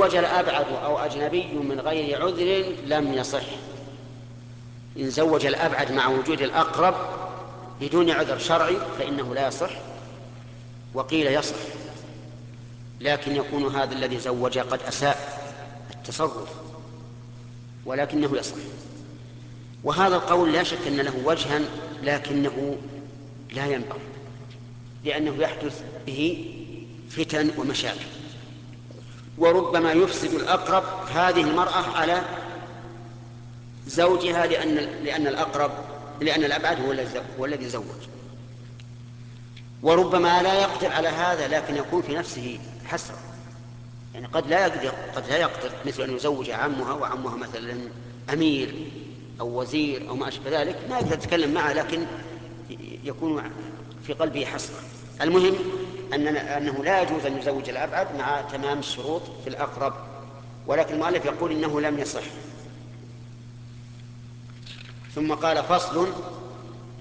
زوج الأبعد أو أجنبي من غير عذر لم يصح. إن زوج الأبعد مع وجود الأقرب بدون عذر شرعي فإنه لا يصح. وقيل يصح، لكن يكون هذا الذي زوج قد أساء التصرف، ولكنه يصح. وهذا القول لا شك أن له وجها، لكنه لا ينبغي، لأنه يحدث به فتن ومشاكل، وربما يفسد الأقرب هذه المرأة على زوجها، لأن الأبعد هو الذي زوج. وربما لا يقدر على هذا، لكن يكون في نفسه حسرة، يعني قد لا يقدر مثل أن يزوج عمها، وعمها مثلا أمير أو وزير أو ما أشبه ذلك، ما يقدر يتكلم معه، لكن يكون في قلبه حسرة. المهم أنه لا يجوز أن يزوج الأبعد مع تمام الشروط في الأقرب، ولكن المؤلف يقول إنه لم يصح. ثم قال: فصل: